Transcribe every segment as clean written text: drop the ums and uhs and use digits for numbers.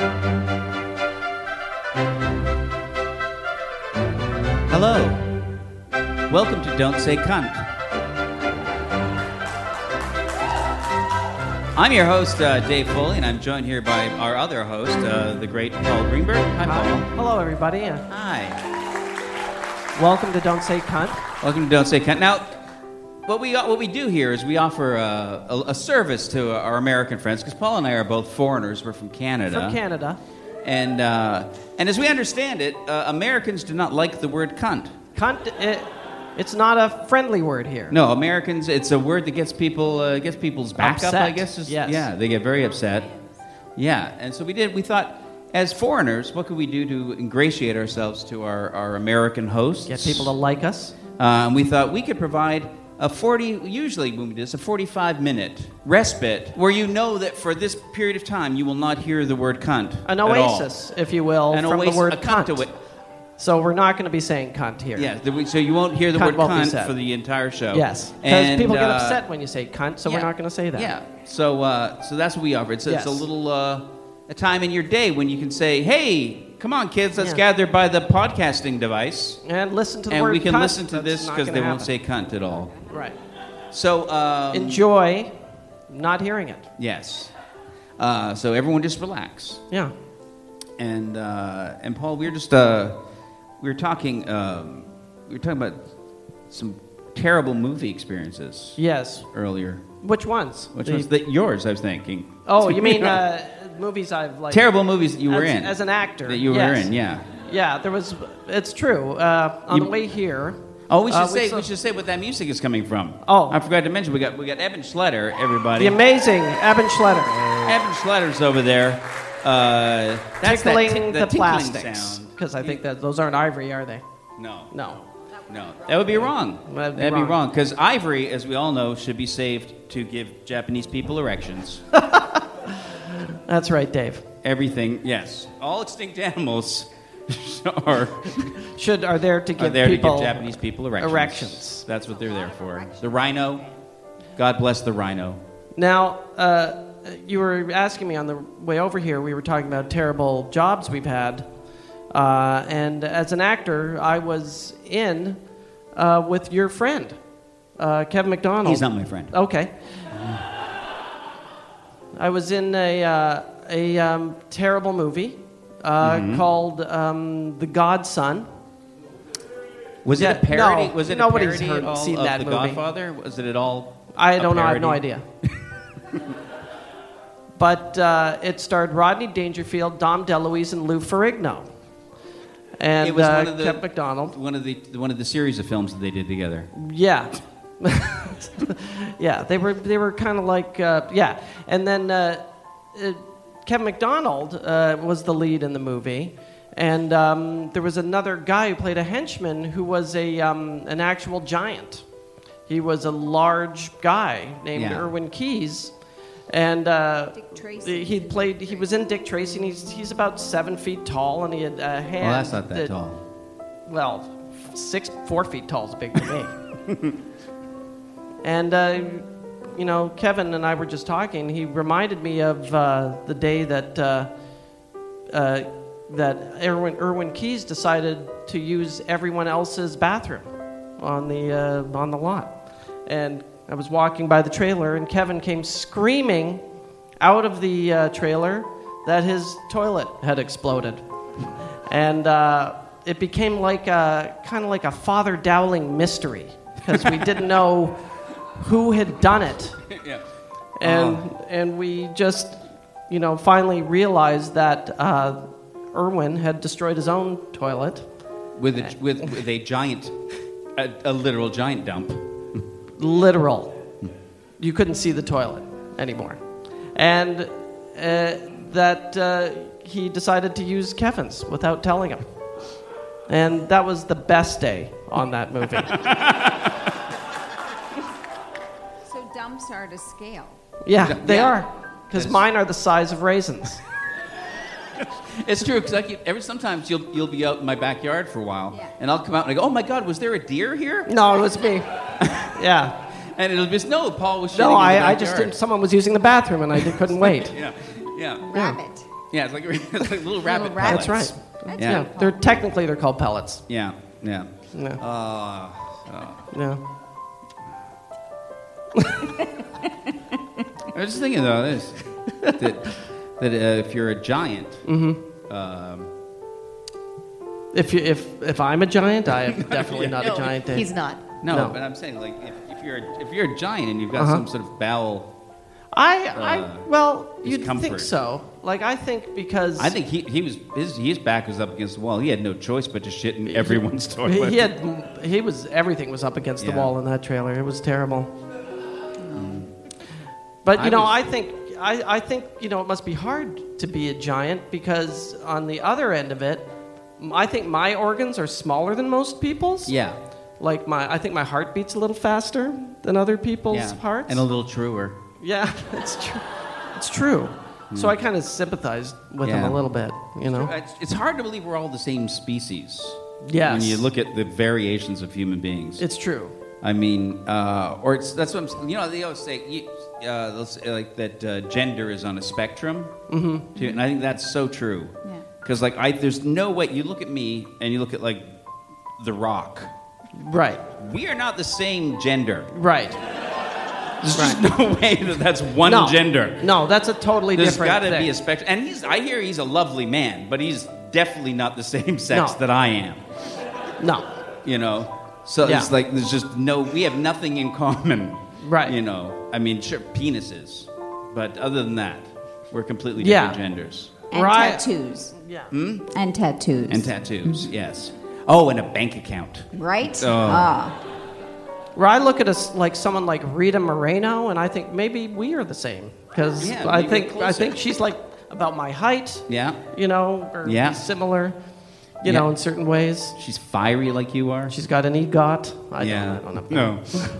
Hello. Welcome to Don't Say Cunt. I'm your host, Dave Foley, and I'm joined here by our other host, the great Paul Greenberg. Hi, Paul. Hello, everybody. Hi. Welcome to Don't Say Cunt. Welcome to Don't Say Cunt. Now, what we do here is we offer a service to our American friends, because Paul and I are both foreigners. We're from Canada. From Canada. And as we understand it, Americans do not like the word cunt. Cunt, it's not a friendly word here. No, Americans, it's a word that gets people's back upset. up, I guess. Yes. Yeah, they get very upset. Yeah, and so we thought, as foreigners, what could we do to ingratiate ourselves to our American hosts? Get people to like us. And we thought we could provide usually when we do this, a 45-minute respite where you know that for this period of time you will not hear the word cunt An at oasis, if you will, all. from the word a cunt. cunt. So we're not going to be saying cunt here. Yeah, so you won't hear the Cunt word won't be cunt said. for the entire show. Yes, because And, people get upset when you say cunt, so yeah, we're not going to say that. Yeah, so that's what we offer. It's Yes. a little a time in your day when you can say, hey, come on, kids, let's Yeah. gather by the podcasting device, And listen to the and word we can cunt. listen to That's this not because they gonna won't say happen. cunt at all. Right. So Enjoy not hearing it. Yes. So everyone just relax. Yeah. And Paul, we were talking about some terrible movie experiences Yes. earlier. Which ones? Which ones? Yours, I was thinking. Oh, you mean movies I've like... Terrible movies that you were in. As an actor. That you were yes. in, yeah. Yeah, there was... It's true. On the way here... Oh, we should say what that music is coming from. Oh. I forgot to mention, we got Eben Schletter, everybody. The amazing Eben Schletter. Eben Schletter's over there. That's Tickling that the tinkling plastics. sound. Because I think that those aren't ivory, are they? No. No. No, that would be wrong. That'd be That'd be wrong. wrong, because ivory, as we all know, should be saved to give Japanese people erections. That's right, Dave. Everything, yes. All extinct animals are Are there to give there people to give Japanese people erections. That's what they're there for. The rhino, God bless the rhino. Now, you were asking me on the way over here, we were talking about terrible jobs we've had. And as an actor, I was in with your friend, Kevin McDonald. He's not my friend. Okay. I was in a terrible movie called The Godson. Was it a Yeah, parody? no, Was it nobody's a parody seen of that The movie. Godfather? Was it at all? I don't know. I have no parody? idea. But it starred Rodney Dangerfield, Dom DeLuise, and Lou Ferrigno. And It was one of the- Kevin McDonald. One of the series of films that they did together. Yeah. Yeah, they were kind of like, yeah. And then Kevin McDonald was the lead in the movie. And there was another guy who played a henchman who was an actual giant. He was a large guy named Irwin Keyes. And Dick Tracy. he was in Dick Tracy, and he's about 7 feet tall, and he had a hand. Well, that's not that tall. Well, 4 feet tall is big to me. And Kevin and I were just talking. He reminded me of the day that Irwin Keyes decided to use everyone else's bathroom on the lot, and I was walking by the trailer, and Kevin came screaming out of the trailer that his toilet had exploded. And it became kind of like a Father Dowling mystery, because we didn't know who had done it. Yeah. And we just, finally realized that Irwin had destroyed his own toilet. With a giant, a literal giant dump. Literal. You couldn't see the toilet anymore. And that he decided to use Kevin's without telling him. And that was the best day on that movie. So dumps are to scale. Yeah, they Yeah. are. Because mine are the size of raisins. It's true, because sometimes you'll be out in my backyard for a while, Yeah. and I'll come out and I go, oh my God, was there a deer here? No, it was me. Yeah. And it'll be, Paul was shitting No, in the I backyard. just didn't. Someone was using the bathroom and I couldn't wait. Yeah. Rabbit. Yeah, it's like little rabbit rabbits. pellets. That's right. Yeah. They're called pellets. Yeah, yeah. Yeah. I was just thinking though this that if you're a giant, If I'm a giant, I am definitely not a giant. Dave. He's not. no, but I'm saying like if you're a giant and you've got some sort of bowel. You'd think discomfort. so. Like I think because I think his back was up against the wall. He had no choice but to shit in everyone's toilet. everything was up against the Yeah. wall in that trailer. It was terrible. But I think it must be hard to be a giant because on the other end of it, I think my organs are smaller than most people's. Yeah, Like I think my heart beats a little faster than other people's yeah, hearts. and a little truer. Yeah, it's true. It's true. So I kind of sympathized with him Yeah. a little bit, It's hard to believe we're all the same species. Yes. When you look at the variations of human beings. It's true. I mean, that's what I'm saying. They always say, they'll say like that gender is on a spectrum. Mm-hmm. And I think that's so true. Yeah. Because there's no way, you look at me and you look at like The Rock. Right. We are not the same gender. Right. There's just no way that's one No. gender. No, that's a totally There's different got to thing. be a spectrum. And I hear he's a lovely man, but he's definitely not the same sex No. that I am. No. So Yeah. it's like there's just we have nothing in common. Right. I mean, sure, penises. But other than that, we're completely Yeah. different genders. And Right. tattoos. Yeah. And tattoos. And tattoos, yes. Oh, and a bank account. Right? Oh. Where I look at someone like Rita Moreno, and I think maybe we are the same because Yeah, I maybe think closer. she's like about my height. Yeah. Or Yeah. similar. Yeah. In certain ways. She's fiery like you are. She's got an EGOT. I don't know.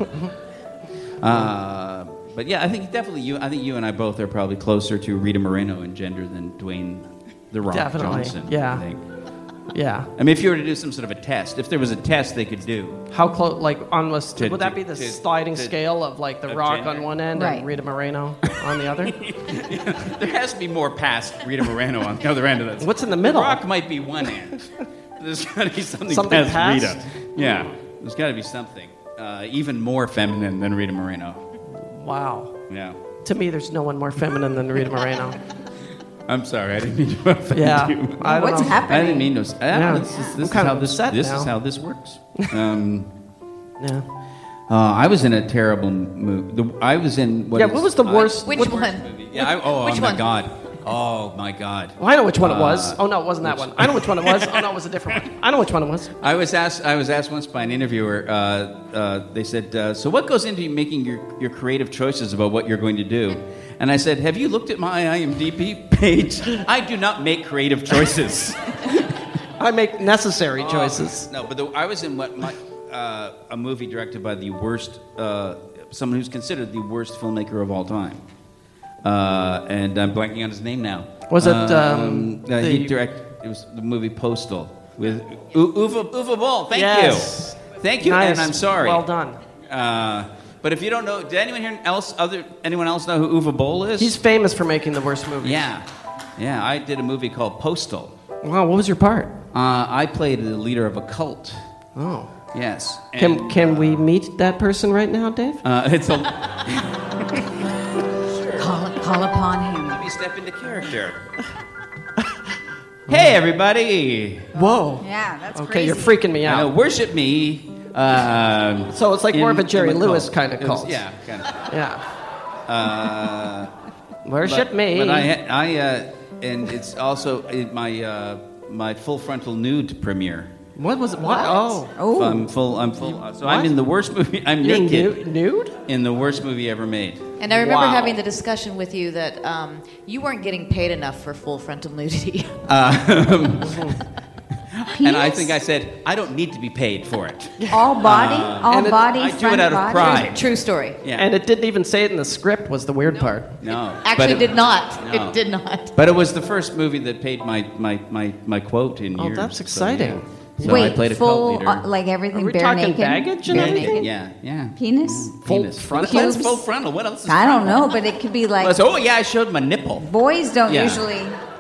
No. But yeah, I think definitely you and I both are probably closer to Rita Moreno in gender than Dwayne The Rock Definitely, Johnson. yeah. I think. Yeah. I mean, if you were to do some sort of a test, if there was a test they could do. How close? Like on would that be the to- sliding to- scale of like The of Rock gender? on one end Right. and Rita Moreno on the other? There has to be more past Rita Moreno on the other end of that. What's in the middle? The Rock might be one end. There's got to be something Something past past? Rita. Yeah, there's got to be something even more feminine than Rita Moreno. Wow. Yeah. To me, there's no one more feminine than Rita Moreno. I'm sorry, I didn't mean to offend Yeah. you. I don't What's know. happening? I didn't mean to. Yeah. This I'm is kind how of this. upset This now. is how this works. Yeah. I was in a terrible movie. I was in. What was the worst? Which what- one? Movie. Yeah. Which my one? God. Oh my God. Well, I know which one it was. Oh no, it wasn't that one. I know which one it was. Oh no, it was a different one. I know which one it was. I was asked once by an interviewer. They said, "So what goes into making your creative choices about what you're going to do?" And I said, "Have you looked at my IMDb page? I do not make creative choices." I make necessary choices. No, but I was in a movie directed by the worst, someone who's considered the worst filmmaker of all time. And I'm blanking on his name now. Was it, he directed? It was the movie Postal with Uwe Boll. Thank Yes. you, thank you, Nice. and I'm sorry. Well done. But if you don't know, did anyone else know who Uwe Boll is? He's famous for making the worst movies. yeah. I did a movie called Postal. Wow, what was your part? I played the leader of a cult. Oh. Yes. Can we meet that person right now, Dave? It's a. Call upon him. Let me step into character. Hey, everybody! Whoa. Yeah, that's Okay, crazy. you're freaking me I know, out. worship me. So it's like more of a Jerry Lewis kind of It was- cult. Yeah, kind of. Yeah. Worship me. But and it's also my full frontal nude premiere. What was it? What? Oh. Oh, I'm full. So I'm What? in the worst movie. I'm You're naked nude? in the worst movie ever made. And I remember Wow. having the discussion with you that you weren't getting paid enough for full frontal nudity. And I think I said I don't need to be paid for it. all body, and it- I do front it out of body. pride. True story. Yeah. And it didn't even say it in the script was the weird part. No. Actually, But did not. No. It did not. But it was the first movie that paid my quote in Oh, years. that's So, exciting. yeah. So Wait, I played a full, cult leader. like everything Are we bare talking naked? baggage and Bare everything? naked? Yeah. Penis? Full Penis. frontal? That's Pubes? full frontal. What else is I don't frontal? know, but it could be like Oh, yeah, I showed my nipple. boys don't Yeah. usually.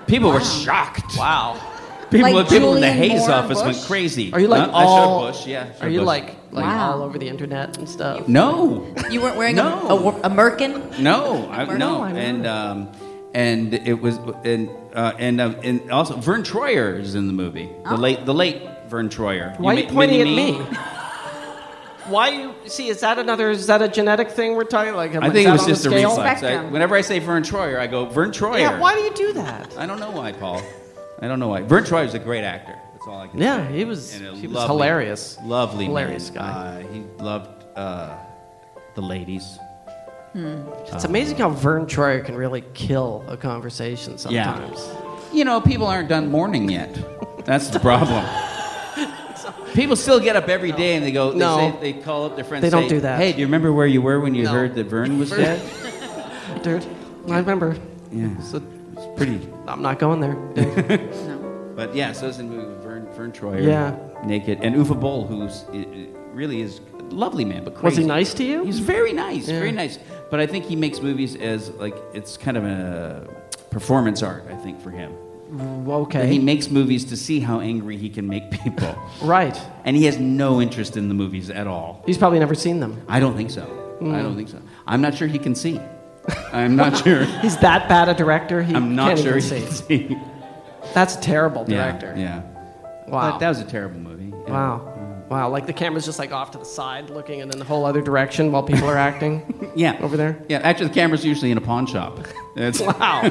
People were shocked. Wow. People, Like people in the Julianne Hayes Moore office Bush? went crazy. Are you like Huh? I all? showed Bush, yeah. Are you Bush. like Wow. all over the internet and stuff? No. You weren't wearing No. a Merkin? No, I no, know. and it was, and also Vern Troyer is in the movie. The late Vern Troyer. Why are you ma- pointing at mini me? Why you see? Is that a genetic thing we're talking? Like, I think it was on the just a scale? reflex. Spectrum. Whenever I say Vern Troyer, I go Vern Troyer. Yeah. Why do you do that? I don't know why, Paul. I don't know why. Vern Troyer is a great actor. That's all I can say. Yeah, he was. And a He was lovely- hilarious. Lovely, Hilarious man. guy. He loved the ladies. It's amazing how Vern Troyer can really kill a conversation sometimes. You know, people aren't done mourning yet. That's the problem. People still get up every day and they go. They call up their friends. They and don't say, do that. Hey, do you remember where you were when you No. heard that Vern was dead? Dude, I remember. Yeah, So, it's pretty. I'm not going there. But yeah, so it's in the movie with Vern Troyer. Yeah. Naked, and Uwe Boll, who's really is a lovely man, but crazy. Was he nice to you? He's very nice, Yeah. very nice. But I think he makes movies as like it's kind of a performance art. I think for him. Okay. He makes movies to see how angry he can make people. Right. And he has no interest in the movies at all. He's probably never seen them. I don't think so. I don't think so. I'm not sure he can see. I'm not sure. He's that bad a director. He I'm not can't sure even he see. can see. That's a terrible director. Yeah. Wow. But that was a terrible movie. Yeah. Wow. Wow. Like the camera's just like off to the side, looking in the whole other direction while people are acting. Yeah. Over there? Yeah. Actually, the camera's usually in a pawn shop. That's, Wow.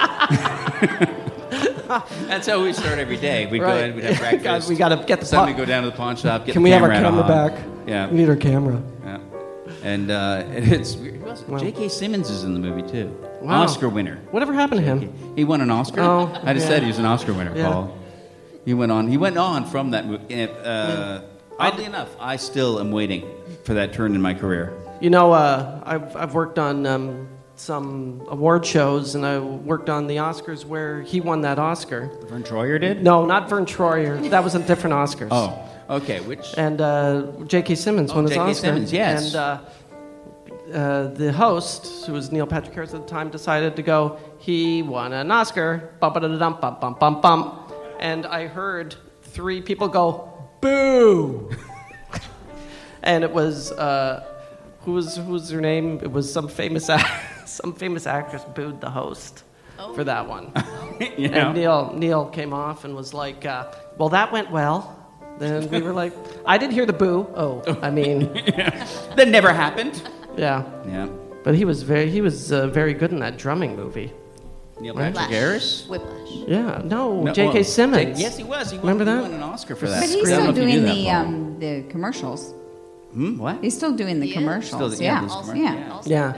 that's how we start every day. We'd go Right. in, we'd have breakfast. God, we gotta get the Suddenly po- go down to the pawn shop, get Can the we have our camera camera on. back? Yeah. We need our camera. Yeah. And it's weird. Who else? Wow. J.K. Simmons is in the movie too. Wow. Oscar winner. Whatever happened to him? He won an Oscar. Oh, I just yeah. said he was an Oscar winner, Yeah. Paul. He went on from that movie. Oddly enough, I still am waiting for that turn in my career. You know, I've worked on some award shows, and I worked on the Oscars where he won that Oscar. Vern Troyer did? No, not Vern Troyer. That was a different Oscars. Oh, okay. Which? And J.K. Simmons won his J.K. Oscar. Simmons, yes. And the host, who was Neil Patrick Harris at the time, decided to go, he won an Oscar. Bum, bum, bum, bum, bum. And I heard 3 people go, boo! And it was, who was her name? It was some famous actress booed the host for that one. You know? And Neil came off and was like, well, that went well. Then we were like, I didn't hear the boo. Oh, I mean, That never happened. yeah. Yeah. But he was very good in that drumming movie. Neil Right. Patrick Harris. Whiplash. Yeah, no, No, J.K. well, Simmons. Yes, he was. He won, Remember that? He won an Oscar for that. But he's I don't know still if you doing knew that, Paul. the commercials. What? He's still doing the He is? commercials. Still, yeah, yeah. those commercials, yeah. Also- Yeah.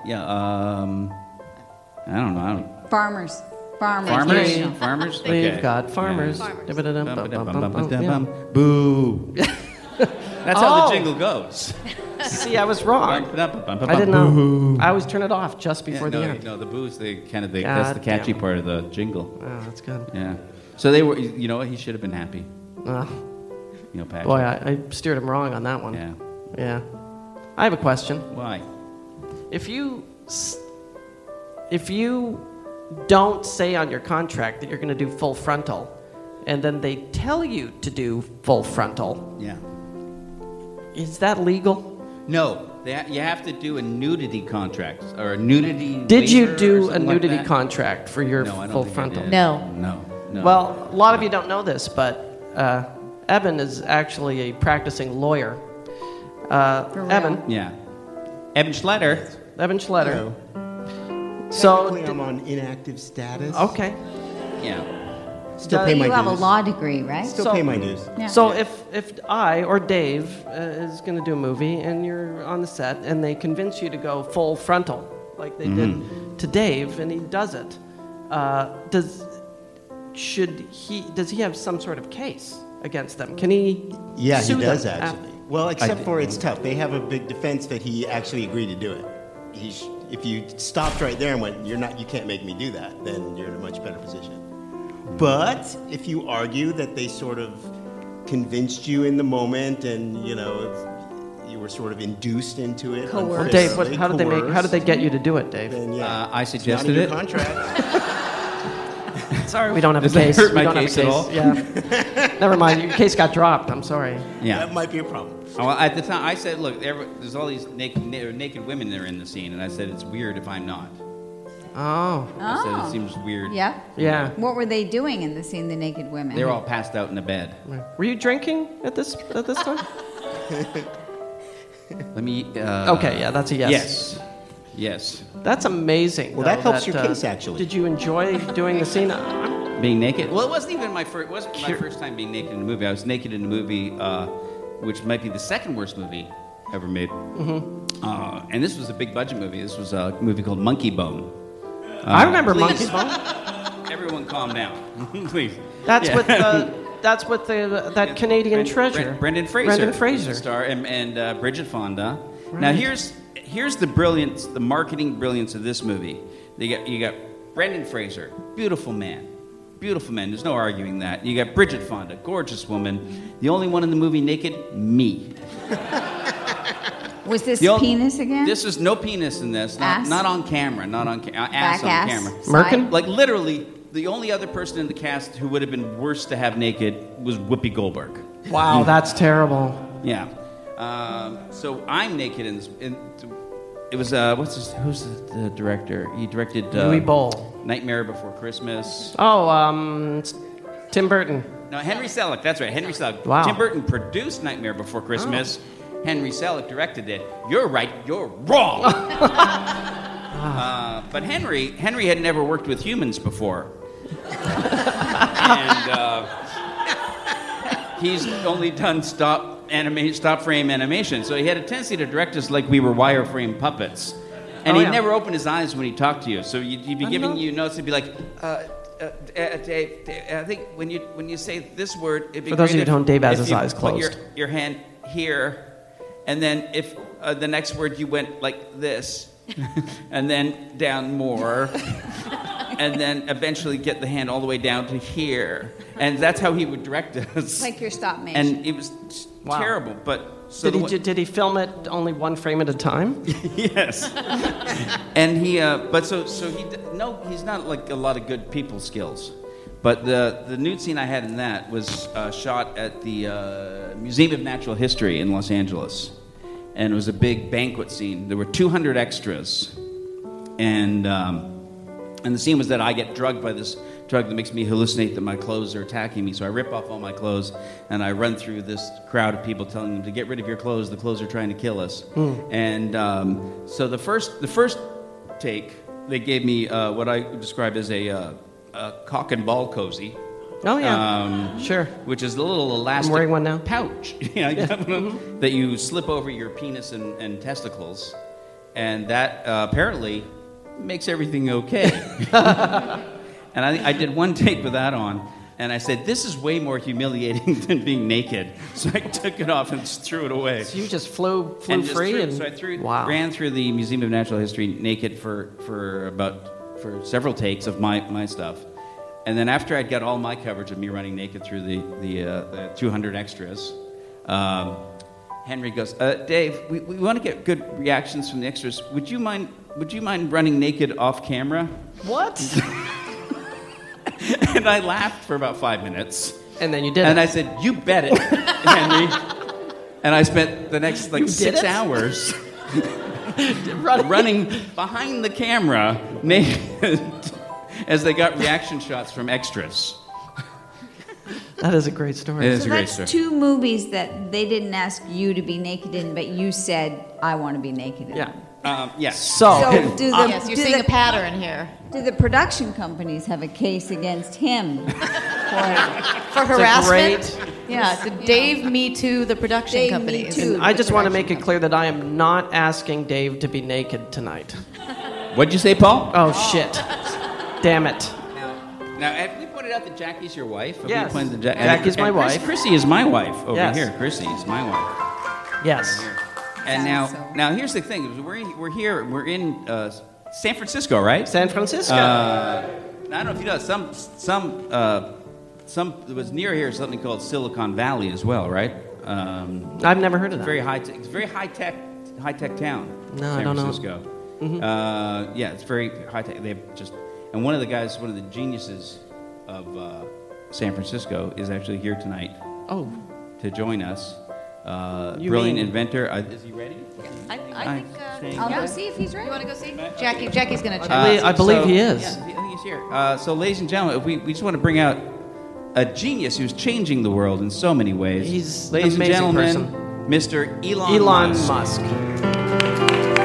I don't know. Farmers. Farmers? Yeah. Farmers? We've got farmers. Yeah. Farmers. Dum-ba-da-dum, bum-bum-bum-bum. Yeah. Boo. That's how Oh. the jingle goes. See, I was wrong. I I didn't know. I always turn it off just before the no, end. no, the boo's that's the God catchy damn it. part of the jingle. Oh, that's good. Yeah. So they were. You know what? He should have been happy. Oh, You know, Patrick. boy, I steered him wrong on that one. Yeah. Yeah. I have a question. Why? If you don't say on your contract that you're going to do full frontal, and then they tell you to do full frontal, Yeah. is that legal? No. You have to do a nudity contract or a nudity. Did you waiver or do a something like nudity that? contract for your No, I don't full think I frontal? did. No. No. Well, a lot of you don't know this, but Evan is actually a practicing lawyer. For real. Evan Yeah. Evan Schletter. Evan Schletter. Hello. So, Technically, I'm on inactive status. okay. Yeah. Still So pay my You have a dues. law degree, right? Still So- pay my dues. Yeah. So if I or Dave is going to do a movie and you're on the set and they convince you to go full frontal like they did to Dave and he does it, does he have some sort of case against them? Can he? Yeah, he sue them does after- actually. Well, except for it's tough. They have a big defense that he actually agreed to do it. If you stopped right there and went, you can't make me do that, then you're in a much better position. But if you argue that they sort of convinced you in the moment and you were sort of induced into it, Coerced. Well, Dave, unfairly, how did they get you to do it, Dave? Then, yeah, I it's not suggested in your it. contract. Sorry, we don't have Does a that case. hurt We my don't have a case at all? Yeah. Never mind. Your case got dropped. I'm sorry. Yeah. That might be a problem. Well, at the time, I said, look, there's all these naked women that are in the scene, and I said, it's weird if I'm not. Oh. I said, Oh. it seems weird. Yeah. Yeah. What were they doing in the scene, the naked women? They're all passed out in the bed. Were you drinking at this time? Let me... Okay, yeah, that's a yes. Yes. Yes. That's amazing. Well, that though, helps your case, actually. Did you enjoy doing the scene? Being naked? Well, it wasn't even my first. It wasn't my first time being naked in a movie. I was naked in a movie, which might be the second worst movie ever made. Mm-hmm. And this was a big budget movie. This was a movie called Monkey Bone. I remember please, Monkey Bone. Everyone, calm down, please. That's Yeah. with that Canadian treasure. Brendan Fraser. Brendan Fraser. was the star, and Bridget Fonda. Now here's the brilliance, the marketing brilliance of this movie. You got Brendan Fraser, beautiful man. Beautiful man. There's no arguing that. You got Bridget Fonda, gorgeous woman. The only one in the movie naked, me. Was this The penis again? This was no penis in this. Ass? Not on camera. Not on ass Back on ass? camera. Merkin? Side? Like literally, the only other person in the cast who would have been worse to have naked was Whoopi Goldberg. Wow, that's terrible. Yeah. So I'm naked in this. It was who's the director? He directed Louis Boll. Nightmare Before Christmas. Oh, Tim Burton. No, Henry Selick. That's right, Henry Selick. Wow. Tim Burton produced Nightmare Before Christmas. Henry Selick directed it. You're right. You're wrong. But Henry had never worked with humans before, and he's only done stop frame animation. So he had a tendency to direct us like we were wireframe puppets. And he'd never open his eyes when he talked to you. So he'd be giving you notes. He'd be like, Dave, I think when you say this word, it'd be For those great of you who don't, Dave has if his you eyes put closed. your hand here, and then if the next word you went like this, and then down more, and then eventually get the hand all the way down to here. And that's how he would direct us. Like your stop motion. And it was Wow. terrible, but... So Did he film it only one frame at a time? Yes. And he, he's not like a lot of good people skills. But the nude scene I had in that was shot at the Museum of Natural History in Los Angeles. And it was a big banquet scene. There were 200 extras. And the scene was that I get drugged by this drug that makes me hallucinate that my clothes are attacking me. So I rip off all my clothes and I run through this crowd of people telling them to get rid of your clothes. The clothes are trying to kill us. And so the first take, they gave me what I would describe as a cock and ball cozy. Oh, yeah. Sure. Which is a little elastic wearing one now. pouch that you slip over your penis and testicles. And that apparently makes everything okay. And I did one take with that on, and I said, this is way more humiliating than being naked. So I took it off and just threw it away. So you just flew And just free? so I wow. ran through the Museum of Natural History naked for several takes of my stuff. And then after I'd got all my coverage of me running naked through the 200 extras, Henry goes, Dave, we want to get good reactions from the extras. Would you mind running naked off camera? What? And I laughed for about 5 minutes. And then you did And it. I said, you bet it, Henry. And I spent the next 6 hours running behind the camera naked as they got reaction shots from extras. That is a great story. It is So a great that's story. 2 movies that they didn't ask you to be naked in, but you said, I want to be naked in. Yeah. Yes. So, So do the, Yes, you're do seeing the- a pattern here. Do the production companies have a case against him? For it's a harassment? great. Yeah, did Dave Me Too the production Dave Me companies? Too. I just want to make it clear that I am not asking Dave to be naked tonight. What'd you say, Paul? Oh, shit. Damn it. Now, have we pointed out that Jackie's your wife? Have we Yes. pointed Jackie's my wife. Chrissy is my wife over Yes. here. Chrissy is my wife. Yes. And Sounds now here's the thing. We're in San Francisco, right? San Francisco. I don't know if you know, some it was near here something called Silicon Valley as well, right? I've never heard of that. It's a very high tech town. No, I San don't know. Francisco. Yeah, it's very high tech. And one of the geniuses of San Francisco, is actually here tonight Oh, to join us. You Brilliant mean- inventor. Is he ready? I think. I'll yeah. go see if he's ready. You want to go see? Jackie's going to check. I believe he is. Yeah, I think he's here. So, ladies and gentlemen, we just want to bring out a genius who's changing the world in so many ways. He's an ladies and amazing gentlemen, person. Mr. Elon Elon Musk. Musk.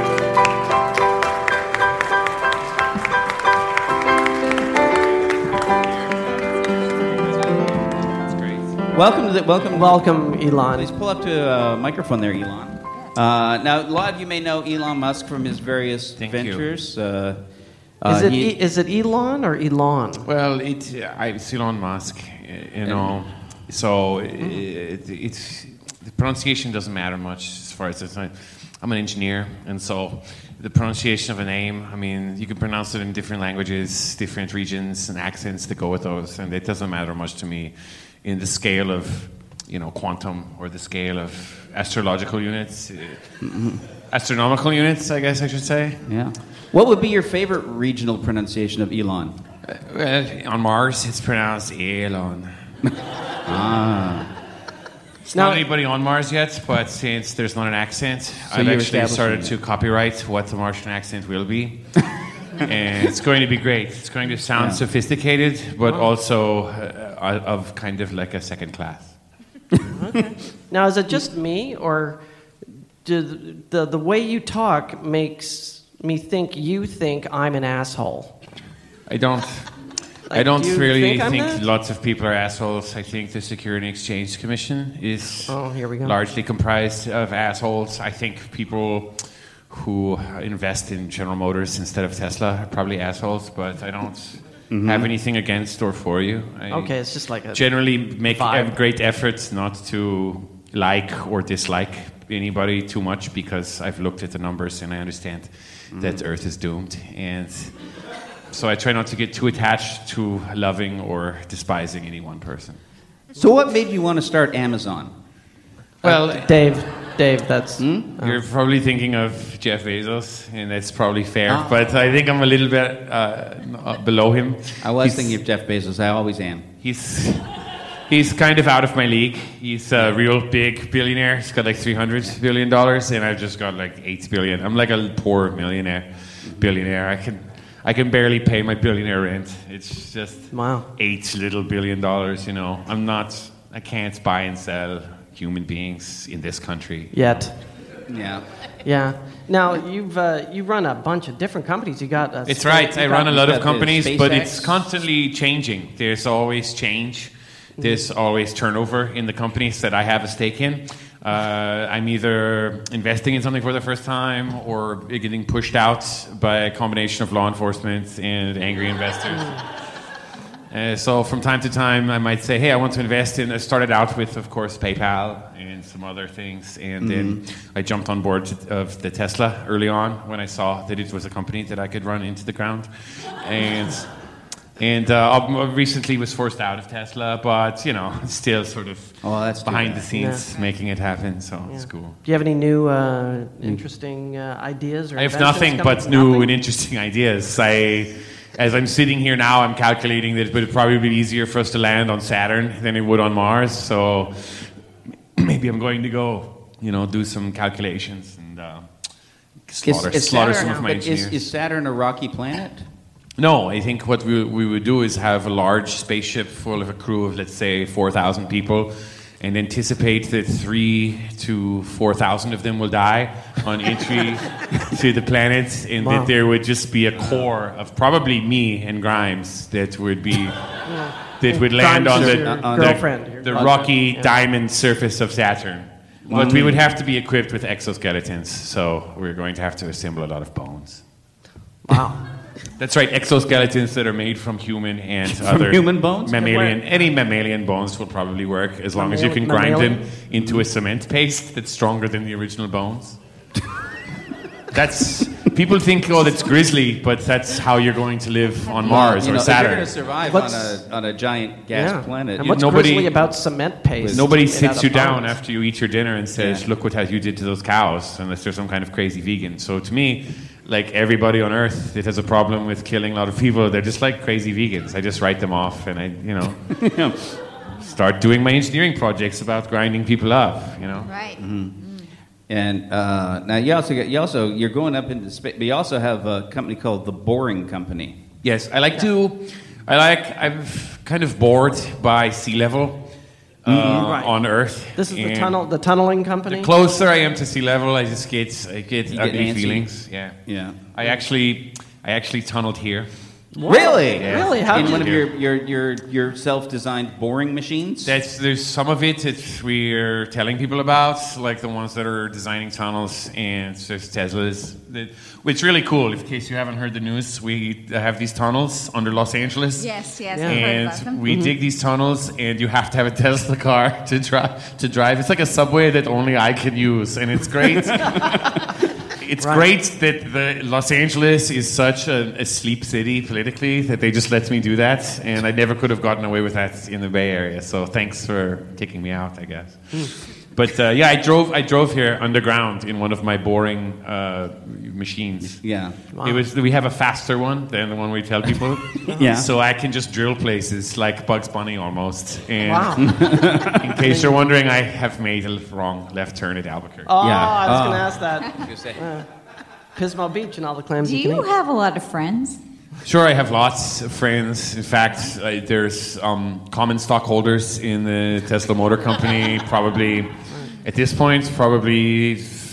Welcome, Elon. Please pull up to a microphone there, Elon. Now, a lot of you may know Elon Musk from his various ventures. Is it Elon or Elon? Well, it's Elon Musk, you know. So it's the pronunciation doesn't matter much as far as it's. I'm an engineer, and so the pronunciation of a name. I mean, you can pronounce it in different languages, different regions, and accents that go with those, and it doesn't matter much to me. In the scale of, quantum, or the scale of astrological units, astronomical units, I guess I should say. Yeah. What would be your favorite regional pronunciation of Elon? Well, on Mars, it's pronounced Elon. It's not anybody on Mars yet, but since there's not an accent, I've actually started to copyright what the Martian accent will be. And it's going to be great. It's going to sound sophisticated, but also of kind of like a second class. Okay. Now, is it just me, or do the way you talk makes me think you think I'm an asshole? I don't do you really think I'm think that? lots of people are assholes. I think the Security and Exchange Commission is Here we go. largely comprised of assholes. I think people who invest in General Motors instead of Tesla are probably assholes, but I don't have anything against or for you. I It's just like a generally make vibe. great efforts not to like or dislike anybody too much, because I've looked at the numbers and I understand that Earth is doomed, and so I try not to get too attached to loving or despising any one person. So what made you want to start Amazon? Well, Dave, that's you're probably thinking of Jeff Bezos, and that's probably fair, but I think I'm a little bit below him. I was thinking of Jeff Bezos. I always am. He's kind of out of my league. He's a real big billionaire. He's got like $300 billion, and I've just got like $8 billion. I'm like a poor billionaire. I can barely pay my billionaire rent. It's just $8 little billion. I can't buy and sell human beings in this country yet. Yeah. Now you run a bunch of different companies. You got. It's right. I run a lot of companies, but SpaceX. it's constantly changing. There's always change. There's always turnover in the companies that I have a stake in. I'm either investing in something for the first time or getting pushed out by a combination of law enforcement and angry investors. So from time to time, I might say, hey, I want to invest in... I started out with, of course, PayPal and some other things. And then I jumped on board of the Tesla early on when I saw that it was a company that I could run into the ground. And I recently was forced out of Tesla, but, still sort of that's behind the scenes making it happen. So it's cool. Do you have any new interesting ideas or I have inventions nothing coming but from new nothing? and interesting ideas. As I'm sitting here now, I'm calculating that it would probably be easier for us to land on Saturn than it would on Mars. So maybe I'm going to go, do some calculations and slaughter some of my engineers. Is Saturn a rocky planet? No, I think what we would do is have a large spaceship full of a crew of, let's say, 4,000 people, and anticipate that 3,000 to 4,000 of them will die on entry to the planet, and that there would just be a core of probably me and Grimes that would be that would land on the rocky diamond surface of Saturn. But we would have to be equipped with exoskeletons, so we're going to have to assemble a lot of bones. Wow. That's right, exoskeletons that are made from human and other human bones? Any mammalian bones will probably work as long as you can grind them into a cement paste that's stronger than the original bones. People think, that's grisly, but that's how you're going to live on Mars or If Saturn. you're going to survive on a giant gas planet. And what's grisly about cement paste? Nobody sits you down after you eat your dinner and says, look what you did to those cows, unless they're some kind of crazy vegan. So to me, like everybody on Earth that has a problem with killing a lot of people, they're just like crazy vegans. I just write them off, and I start doing my engineering projects about grinding people up. Right. And now you're going up into space, but you also have a company called the Boring Company. Yes, I'm kind of bored by sea level Right. on Earth. This is And the tunneling company? the closer I am to sea level, I get get ugly antsy? feelings. Yeah. Yeah. I actually tunneled here. Really? Yeah. Really? How In did one of you? your self-designed boring machines? There's some of it that we're telling people about, like the ones that are designing tunnels, and there's Teslas. It's really cool. In case you haven't heard the news, we have these tunnels under Los Angeles. Yes, Yeah. I've heard about And them. we dig these tunnels, and you have to have a Tesla car to drive. It's like a subway that only I can use, and it's great. It's great that the Los Angeles is such a sleep city politically that they just let me do that, and I never could have gotten away with that in the Bay Area. So thanks for kicking me out, I guess. But I drove here underground in one of my boring machines. Yeah. We have a faster one than the one we tell people. Yeah. So I can just drill places like Bugs Bunny almost. And Wow. in case you're wondering, I have made a wrong left turn at Albuquerque. Oh, Yeah. I was Oh. going to ask that. Pismo Beach and all the clams Do you can you eat. have a lot of friends? Sure, I have lots of friends. In fact, there's common stockholders in the Tesla Motor Company. Probably, at this point, probably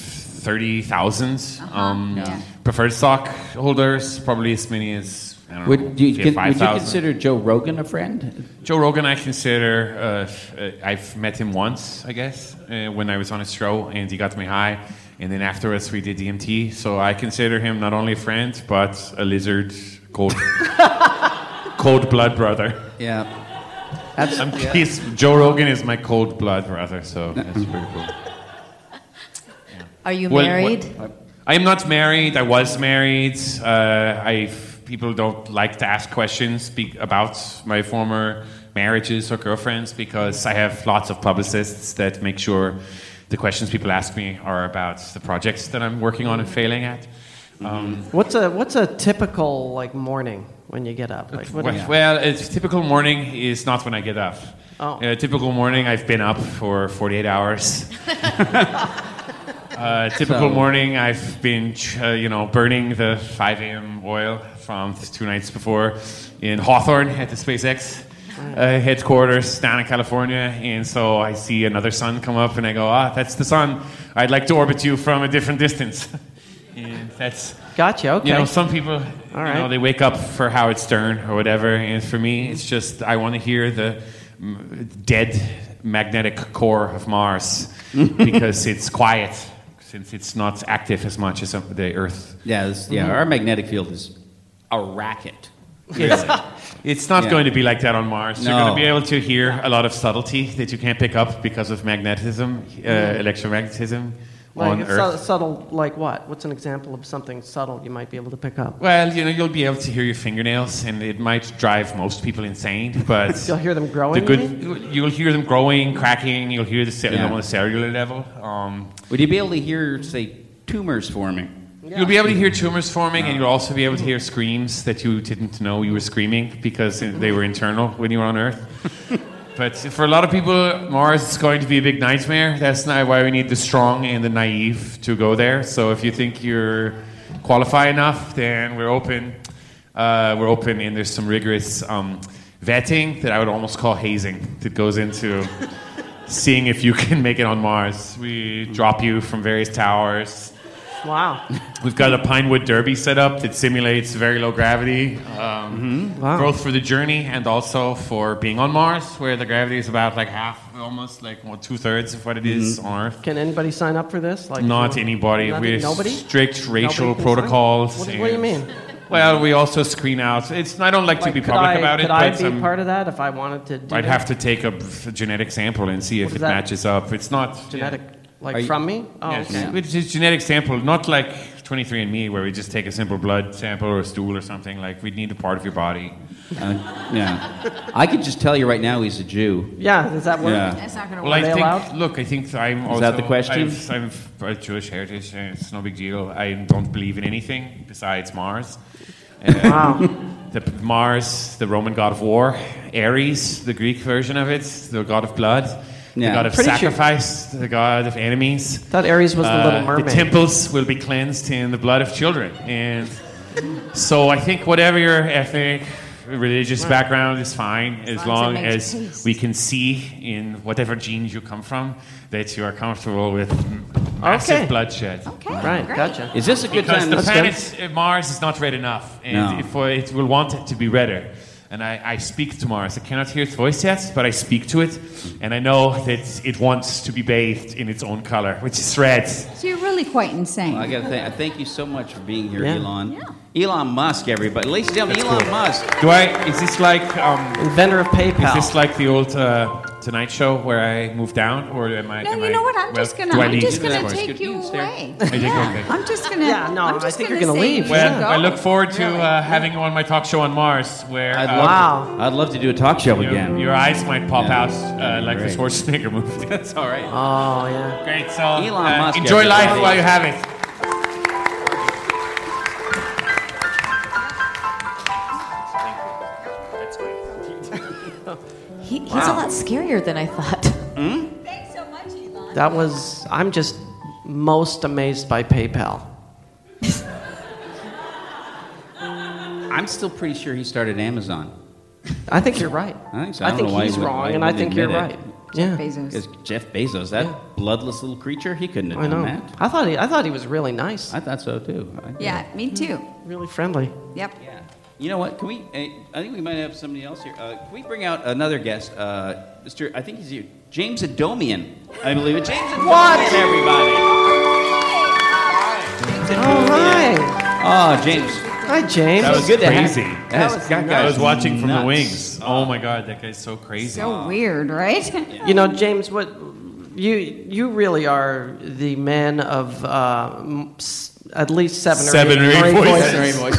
30,000. Yeah. Preferred stockholders, probably as many as, I don't know, Would you 5,000. consider Joe Rogan a friend? Joe Rogan, I consider, I've met him once, I guess, when I was on his show, and he got me high. And then afterwards, we did DMT. So I consider him not only a friend, but a lizard, cold blood brother. Yeah. Joe Rogan is my cold blood brother, so that's pretty cool. Are you Well, married? I am not married. I was married. People don't like to ask questions about my former marriages or girlfriends because I have lots of publicists that make sure the questions people ask me are about the projects that I'm working on and failing at. What's a typical morning when you get up? Well, a typical morning is not when I get up. Oh. A typical morning, I've been up for 48 hours. Typical morning, I've been, burning the 5 a.m. oil from 2 nights before in Hawthorne at the SpaceX headquarters down in California. And so I see another sun come up, and I go, that's the sun. I'd like to orbit you from a different distance. And that's... Gotcha, okay. Some people, right. they wake up for Howard Stern or whatever. And for me, it's just, I want to hear the dead magnetic core of Mars because it's quiet. Since it's not active as much as the Earth. Yeah, our magnetic field is a racket. It's not going to be like that on Mars. No. You're going to be able to hear a lot of subtlety that you can't pick up because of magnetism, electromagnetism on Earth. Subtle, like what? What's an example of something subtle you might be able to pick up? Well, you'll be able to hear your fingernails, and it might drive most people insane. But You'll hear them growing, you'll hear them growing, cracking. You'll hear them on a cellular level. Would you be able to hear, say, tumors forming? You'll be able to hear tumors forming, and you'll also be able to hear screams that you didn't know you were screaming because they were internal when you were on Earth. But for a lot of people, Mars is going to be a big nightmare. That's not why we need the strong and the naive to go there. So if you think you're qualified enough, then we're open. And there's some rigorous vetting that I would almost call hazing that goes into seeing if you can make it on Mars. We drop you from various towers. Wow. We've got a Pinewood Derby set up that simulates very low gravity. Wow. Both for the journey and also for being on Mars, where the gravity is about half, almost 2/3 of what it is on Earth. Can anybody sign up for this? Not anybody. We have Nobody? strict racial Nobody can protocols. sign? What do you mean? Well, we also screen out. I don't like to be public about it. Could I but be part of that if I wanted to do I'd that? have to take a genetic sample and see if is it that? matches up. It's not Genetic, Are you- from me? Oh, Yes. okay. It's a genetic sample, not like 23andMe, where we just take a simple blood sample or a stool or something. Like, we'd need a part of your body. Yeah. I could just tell you right now he's a Jew. Yeah, does that work? Yeah. That's not going to Well, work. I they think. allowed? Look, I think I'm also. that the question? I'm of Jewish heritage. It's no big deal. I don't believe in anything besides Mars. Wow. Mars, the Roman god of war. Ares, the Greek version of it, the god of blood. Yeah. The god of Pretty sure- sacrifice, the god of enemies. Thought Ares was the Little Mermaid. The temples will be cleansed in the blood of children. And so I think whatever your ethnic, religious background is fine, as long as it makes as taste. we can see in whatever genes you come from that you are comfortable with massive Okay. bloodshed. Okay, Right, great. gotcha. Is this a good Because time? the That's planet Mars is not red enough, and No. it will want it to be redder. And I speak to Mars. I cannot hear its voice yet, but I speak to it, and I know that it wants to be bathed in its own color, which is red. So you're really quite insane. Well, I got to thank you so much for being here, Yeah. Elon. Yeah. Elon Musk, everybody. Ladies and gentlemen, Elon Musk. Is this like Inventor of PayPal. Is this like the old Tonight Show where I move down, or am I? No, am you I- know what? I'm well, just gonna do I leave? take you You can stay. away. I think, okay. I'm just gonna. Yeah, no, I'm I just think gonna you're gonna say leave. you Well, should go. I look forward to Really. having you on my talk show on Mars, where Wow. I'd love to do a talk show again. your eyes might pop Yeah. out That'd be like the great. Schwarzenegger movie. That's all right. Oh, yeah. Great, so Elon Musk, enjoy life everybody. while you have it. He's a lot scarier than I thought. Thanks so much, Elon. That was, I'm just most amazed by PayPal. I'm still pretty sure he started Amazon. I think you're right. I think so. I I don't think know why he's he would- wrong, why he and I wouldn't think you're admit right. it. Yeah, Bezos. Because Jeff Bezos, that Yeah. bloodless little creature, he couldn't have I done know. that. I thought he was really nice, I thought so too. Yeah, me too. really friendly. Yep. Yeah. You know what? Can we? I think we might have somebody else here. Can we bring out another guest, Mr. I think he's here, James Adomian. I believe it. James Adomian, What? everybody. James Oh, Adomian. hi. Oh, James. Hi, James. That was good to have- crazy. That I was watching from the nuts. wings. Oh my god, that guy's so crazy. So weird, right? You know, James, what you really are the man of at least seven or eight Seven or eight voices. Very voices.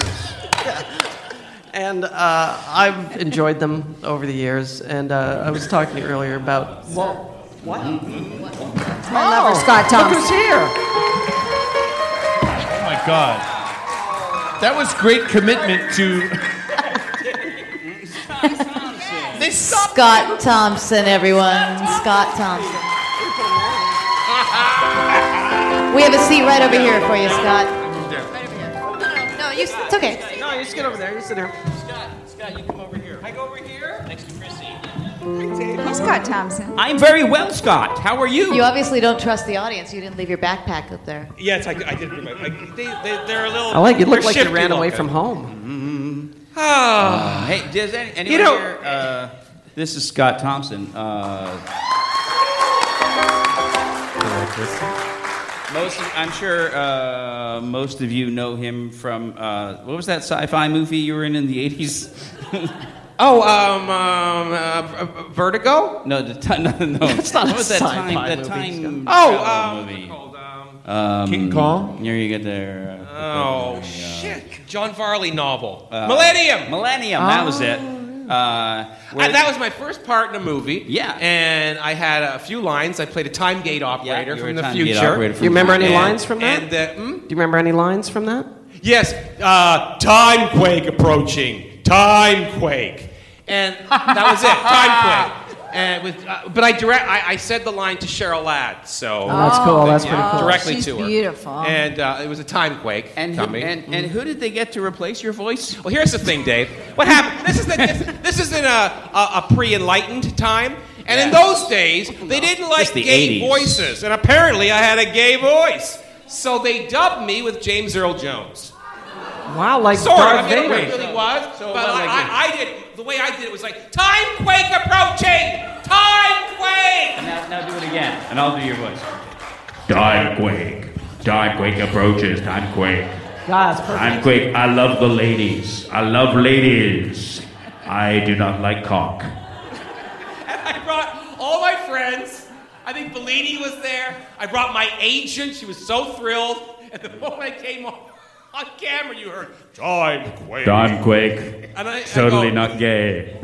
And I've enjoyed them over the years. And I was talking to you earlier about what? My lover, Scott Look who's Thompson. here. Oh my god. That was great commitment to. Scott Thompson, everyone. Scott Thompson. We have a seat right over here for you, Scott. Right over here. No, it's okay. No, you just get over there. You sit here. Scott, you come over here. I go over here next to Chrissy. Hi, Scott Thompson. I'm very well, Scott. How are you? You obviously don't trust the audience. You didn't leave your backpack up there. Yes, I did. They're a little. I like you. Look they're like you shifty ran away looking. from home. Hey, does anyone You know- here? This is Scott Thompson. I'm sure most of you know him from what was that sci-fi movie you were in the '80s? Vertigo. No, no. That's not what a was that sci-fi time? That movie, time Oh, travel movie. King Kong? Here you get there. Oh shit! John Varley novel. Millennium. Millennium. That was it. That was my first part in a movie. Yeah. And I had a few lines. I played a time gate operator you were from a the time gate future. operator Do you remember any And- lines from that? And Do you remember any lines from that? yes, time quake approaching. Time quake. And that was it. Time quake. And but I said the line to Cheryl Ladd. So. That's cool. That's pretty cool. Directly she's to her. beautiful. And it was a time quake. And coming. who did they get to replace your voice? Well, here's the thing, Dave. What happened? This is in a pre-enlightened time, and in those days they didn't like the gay 80s. voices, and apparently I had a gay voice, so they dubbed me with James Earl Jones. Wow, like Sort of. Darth I mean, Vader. it really was, So but what, like I did the way I did it was like time quake approaching, time quake. Now do it again, and I'll do your voice. Timequake. Timequake approaches. Timequake. God, that's perfect. Timequake. I love the ladies. I love ladies. I do not like cock. And I brought all my friends. I think Bellini was there. I brought my agent. She was so thrilled. And the moment I came on, On camera, you heard Timequake. Timequake. And I Totally go- not gay.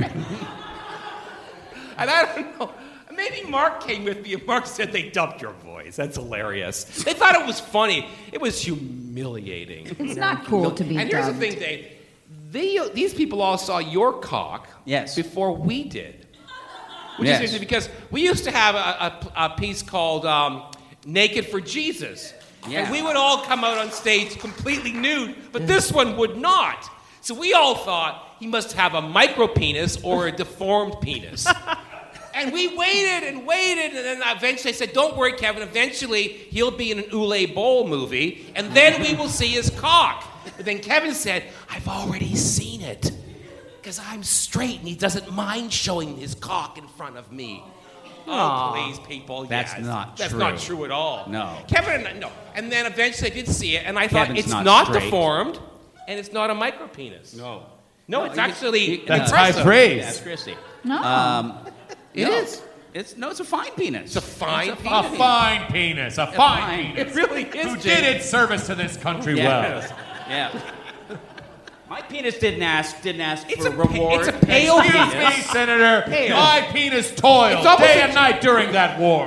And I don't know. Maybe Mark came with me, and Mark said they dubbed your voice. That's hilarious. They thought it was funny. It was humiliating. It's not cool to be And here's the dubbed. thing, Dave. These people all saw your cock Yes. before we did. Which Yes. is interesting because we used to have a piece called Naked for Jesus. Yeah. And we would all come out on stage completely nude, but this one would not. So we all thought he must have a micro penis or a deformed penis. And we waited, and then eventually I said, don't worry, Kevin, eventually he'll be in an Uwe Boll movie, and then we will see his cock. But then Kevin said, I've already seen it, because I'm straight, and he doesn't mind showing his cock in front of me. Oh, please, people. That's yes. not That's true. not true at all. No. Kevin and no. And then eventually I did see it, and I thought Kevin's it's not not straight. deformed, and it's not a micro penis. No, it's actually That's impressive. high praise. That's Christy. No. It is. It's a fine penis. It's a fine A penis. fine penis. A fine fine penis. It really is. Who Jake. did its service to this country Yeah. well. Yeah. My penis didn't ask It's for a reward. it's a pale Excuse me, penis. Senator. Pale. My penis toiled It's almost day a- and night during that war.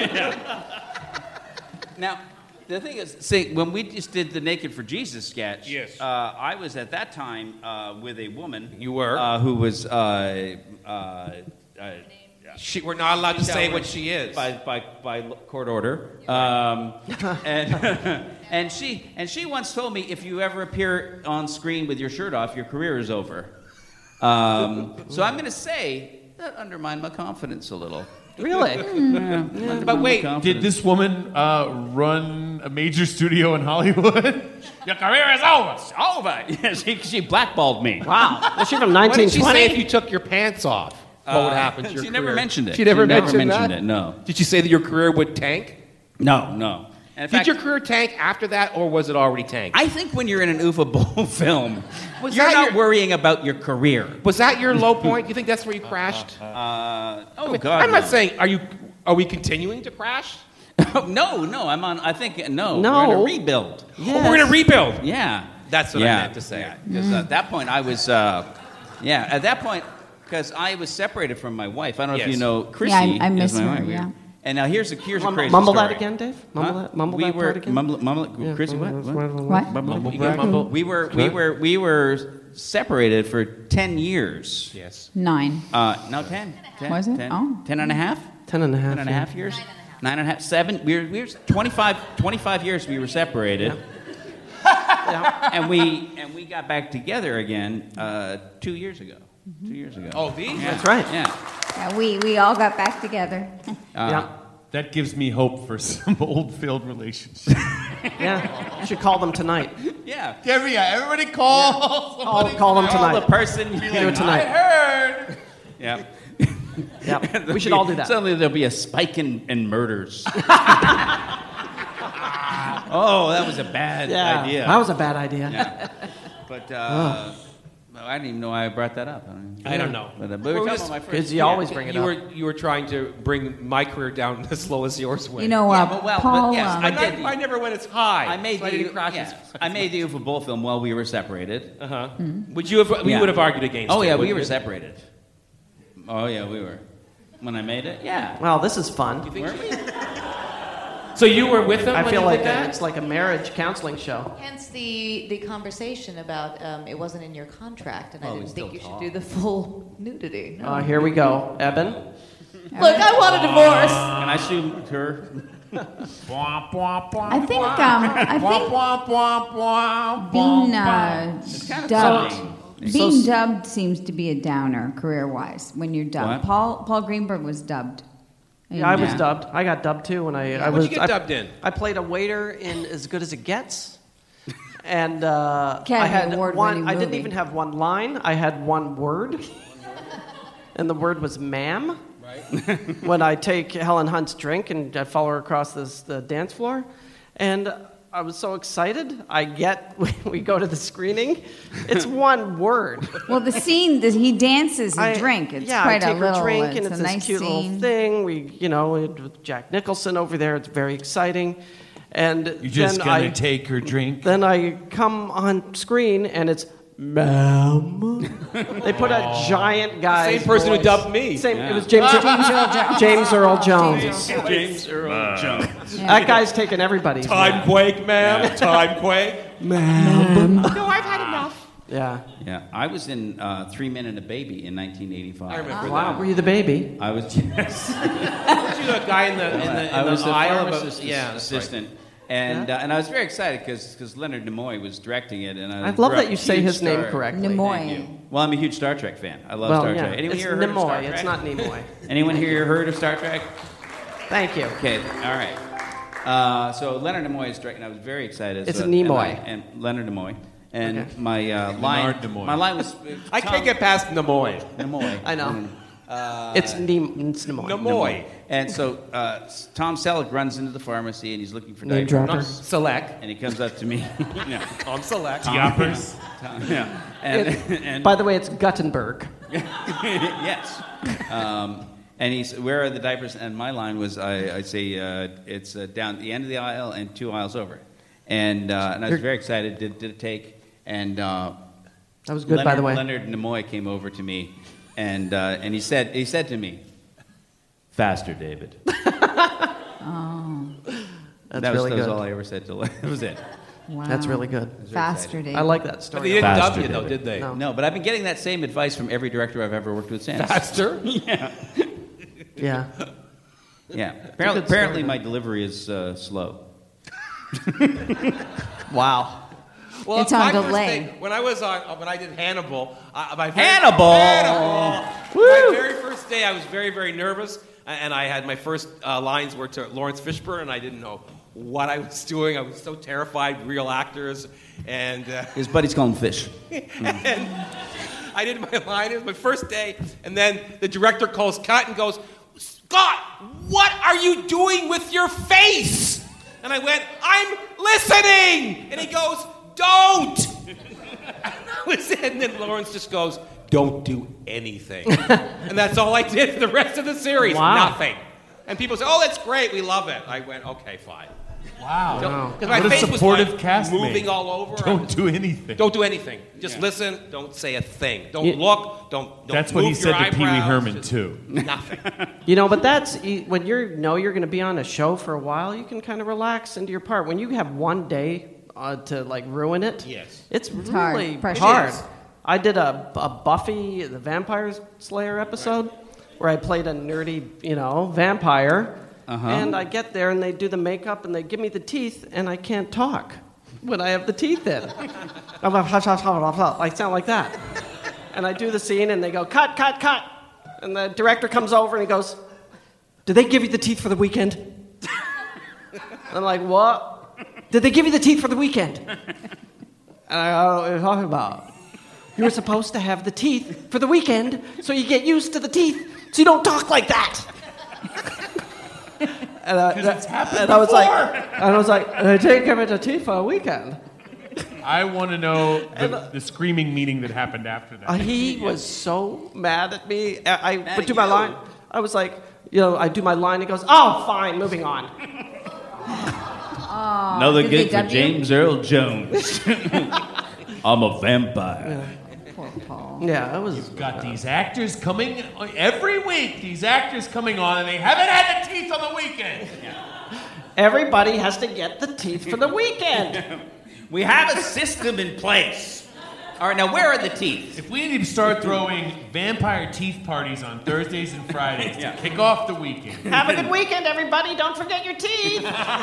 Now, the thing is, see, when we just did the Naked for Jesus sketch, Yes. I was at that time with a woman. You were? who was We're not allowed to say what she is. by court order. And she once told me, if you ever appear on screen with your shirt off, your career is over. So I'm going to say that undermined my confidence a little. Really? But wait, Did this woman run a major studio in Hollywood? Your career is over. Over. Yeah, she blackballed me. Wow. Was she from what did she 1920? say if you took your pants off? What would happen to your She career? never mentioned it. She never She mentioned that? it. No. Did she say that your career would tank? No. And in Did fact, your career tank after that, or was it already tanked? I think when you're in an Uwe Boll film, Was you're that not your- worrying about your career. Was that your low point? You think that's where you crashed? Oh God! I'm not no. saying. Are we continuing to crash? no. I'm on. I think no. No. We're in a rebuild. Yes. Oh, we're going to rebuild. Yeah. That's what I meant to say. Because at that point I was. At that point, because I was separated from my wife. I don't know if Yes. you know Chrissy. Yeah, I is miss my her, wife. yeah. And now here's a crazy Mumble story. that again, Dave? Mumble Huh? that, mumble we that were part again? mumble. Chrissy, what? What? Mumble. You got mumble? We were separated for 10 years. Yes. 9. No, 10. 10. Was it? 10, Oh. 10 and a half? 10 and a half. 10 and a half years? 9 and a half, 7. We were 25 years we were separated. Yeah. And we got back together again 2 years ago. 2 years ago. Oh, these? Yeah. That's right. Yeah. Yeah, we all got back together. Yeah. That gives me hope for some old failed relationships. Yeah. You should call them tonight. Yeah. Everybody call. Call them Call the tonight. person. Do it tonight. heard. Yeah. Yeah. We should all do that. Suddenly there'll be a spike in murders. Oh, that was a bad Yeah. idea. That was a bad idea. Yeah. But I didn't even know why I brought that up. I don't know. But we were talking about my first. Because you always bring it You up. were trying to bring my career down as slow as yours went. You know, Yeah, but well, Paul. but yes, um, I did. I never went as high. I made so I didn't crash as I made the Uwe Boll film while we were separated. Uh-huh. Would you have? We Yeah. would have argued against. Oh it, yeah, we wouldn't were you? separated. Oh yeah, we were. When I made it, yeah. Well, this is fun. Weren't we? So you were with him I when feel you like did that? it's like a marriage counseling show. Hence the conversation about it wasn't in your contract, and I Oh, we didn't think you still should do the full nudity. No. Here we go. Eben? Look, I want a divorce. And I sued her. I think being kind of dubbed. funny. Being dubbed seems to be a downer career-wise when you're dubbed. What? Paul Greenberg was dubbed. Yeah, I was Yeah. dubbed. I got dubbed too when I What'd was. you get dubbed in? I played a waiter in As Good as It Gets, and Academy I had Award-winning one. I didn't movie. even have one line. I had one word, and the word was "ma'am." Right. When I take Helen Hunt's drink and I follow her across the dance floor, and I was so excited. We go to the screening. It's one word. Well, the scene that he dances a I- drink. It's yeah, quite I take a little. her drink, and it's it's a this nice cute scene. little thing. We had with Jack Nicholson over there. It's very exciting. And You're just then gonna take her drink. Then I come on screen and it's ma'am. They put a giant guy. Same person who dubbed me. It was James Earl Jones. James Earl Jones. That guy's taking everybody's. Timequake, ma'am. Timequake. Ma'am. No, I've had enough. Yeah. Yeah, I was in 3 Men and a Baby in 1985. I remember Wow. that. Were you the baby? I was yes. Weren't you the guy in the I was the aisle? pharmacist Yeah, that's right. assistant. And I was very excited because Leonard Nimoy was directing it, and I love that you say his name correctly. Nimoy. Well, I'm a huge Star Trek fan. I love Star Trek. Anyone it's here heard of Star Nimoy. Trek? It's not Nimoy. Anyone here heard of Star Trek? Thank you. Okay, all right. So Leonard Nimoy is directing. I was very excited. It's so, Nimoy. And Leonard Nimoy. And Okay. my line. Nimoy. My line was. I can't get past Nimoy. Nimoy. I know. It's Nimoy. Nimoy. And so Tom Selleck runs into the pharmacy and he's looking for Name diapers. dropper. Select. And he comes up to me. No, On select. Yoppers. yeah. And By the way, it's Guttenberg. yes. And he's, where are the diapers? And my line was, I say, it's down the end of the aisle and 2 aisles over. And I was very excited. Did a take. And That was good, by the way. Leonard Nimoy came over to me, and he said to me, "Faster, David." That's that really was good. all I ever said to Leonard. That was it. Wow. That's really good. Faster, Dave. I like that But story. they didn't Faster, dub you, though, David. did they? No. No, but I've been getting that same advice from every director I've ever worked with since. Faster? Yeah. Yeah. Yeah. good Apparently story. my delivery is slow. Wow. Well, It's on my first delay. thing, when I did Hannibal, Hannibal! My very first day, I was very, very nervous, and I had my first lines were to Lawrence Fishburne, and I didn't know what I was doing. I was so terrified, real actors, and His buddies call him Fish. and I did my line. It was my first day, and then the director calls cut and goes, "Scott, what are you doing with your face?" And I went, "I'm listening." And he goes, "Don't." And then Lawrence just goes, "Don't do anything." And that's all I did for the rest of the series. Wow. Nothing. And people say, "Oh, that's great. We love it." I went, "Okay, fine." Wow. Because my What a face was supportive like castmate. moving all over. Don't do anything. Don't do anything. Just listen. Don't say a thing. Don't Yeah. look. Don't That's move what he your said to Pee Wee eyebrows. Herman, Just too. Nothing. You know, but that's when you know you're going to be on a show for a while. You can kind of relax into your part. When you have one day to like ruin it, Yes. it's hard. really Pressure. hard. It is. I did a Buffy the Vampire Slayer episode where I played a nerdy, vampire, and I get there and they do the makeup and they give me the teeth and I can't talk when I have the teeth in. I sound like that. And I do the scene and they go, cut, cut, cut. And the director comes over and he goes, "Did they give you the teeth for the weekend?" I'm like, "What? Did they give you the teeth for the weekend?" And I go, "What are you talking about? You were supposed to have the teeth for the weekend so you get used to the teeth so you don't talk like that." Because it's happened And I was like, "They didn't give me the teeth for a weekend." I want to know the screaming meeting that happened after that. He was so mad at me. I would do at my you. line. I was like, I do my line. He goes, "Oh, fine, moving on." Another did gig they for dub you? James Earl Jones. I'm a vampire. Poor Paul. Yeah, it was. Got these actors coming every week. These actors coming on, and they haven't had the teeth on the weekend. Everybody has to get the teeth for the weekend. We have a system in place. All right, now where are the teeth? If we need to start throwing vampire teeth parties on Thursdays and Fridays to kick off the weekend. Have a good weekend, everybody. Don't forget your teeth.